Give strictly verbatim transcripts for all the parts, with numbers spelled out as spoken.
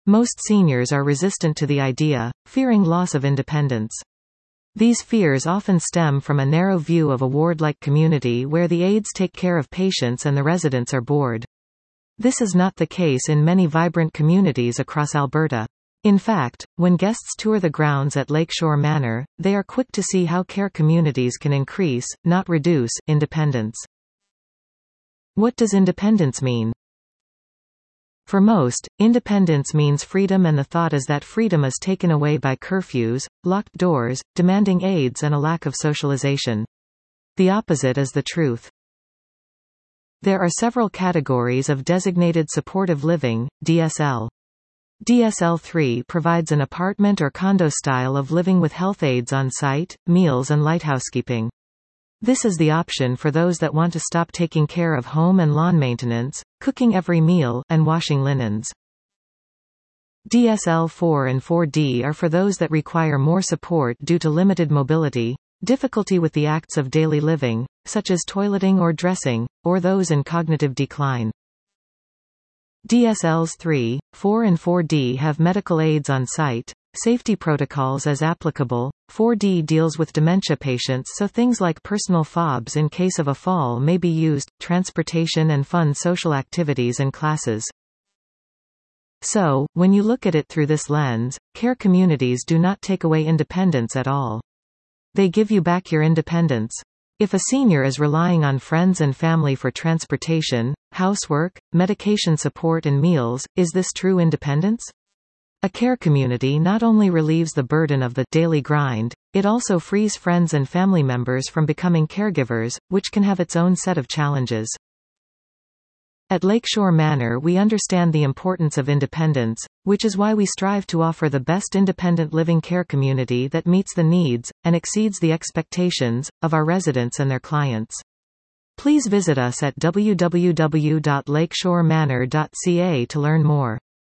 Most seniors are resistant to the idea, fearing loss of independence. These fears often stem from a narrow view of a ward-like community where the aides take care of patients and the residents are bored. This is not the case in many vibrant communities across Alberta. In fact, when guests tour the grounds at Lakeshore Manor, they are quick to see how care communities can increase, not reduce, independence. What does independence mean? For most, independence means freedom, and the thought is that freedom is taken away by curfews, locked doors, demanding aids, and a lack of socialization. The opposite is the truth. There are several categories of designated supportive living, D S L. D S L three provides an apartment or condo style of living with health aides on site, meals and light housekeeping. This is the option for those that want to stop taking care of home and lawn maintenance, cooking every meal, and washing linens. D S L four and four D are for those that require more support due to limited mobility, difficulty with the acts of daily living, such as toileting or dressing, or those in cognitive decline. D S Ls three, four and four D have medical aids on site, safety protocols as applicable. four D deals with dementia patients, so things like personal fobs in case of a fall may be used, transportation and fun social activities and classes. So, when you look at it through this lens, care communities do not take away independence at all. They give you back your independence. If a senior is relying on friends and family for transportation, housework, medication support and meals, is this true independence? A care community not only relieves the burden of the daily grind, it also frees friends and family members from becoming caregivers, which can have its own set of challenges. At Lakeshore Manor we understand the importance of independence, which is why we strive to offer the best independent living care community that meets the needs, and exceeds the expectations, of our residents and their clients. Please visit us at w w w dot lakeshore manor dot c a to learn more.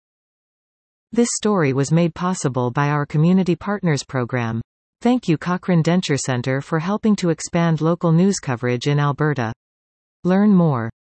This story was made possible by our Community Partners program. Thank you Cochrane Denture Centre for helping to expand local news coverage in Alberta. Learn more.